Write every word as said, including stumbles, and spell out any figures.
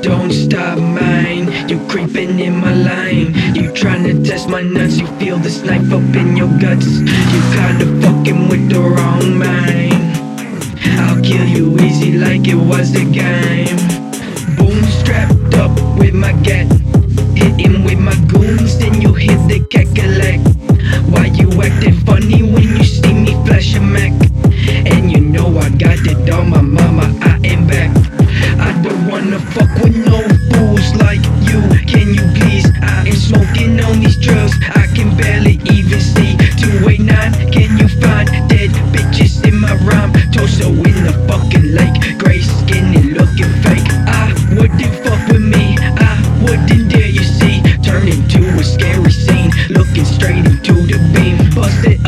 don't stop mine. You creeping in my line. You tryna test my nuts. You feel this knife up in your guts. You kinda fucking with the wrong mind. I'll kill you easy like it was a game. Boom, strapped up with my gat. Hitting with my goons, then you hit the cackalack. Why you acting funny when you see me flash a Mac? And you know I got it on my mama, I am back. I don't wanna fuck with no fools like you. Can you please? I am smoking on these drugs, I can barely even see. Two eight nine, can you find dead bitches in my rhyme? Torso in the fucking lake, gray skin and looking fake. I wouldn't fuck with me, I wouldn't dare, you see. Turn into a scary scene, looking straight into the beam. Busted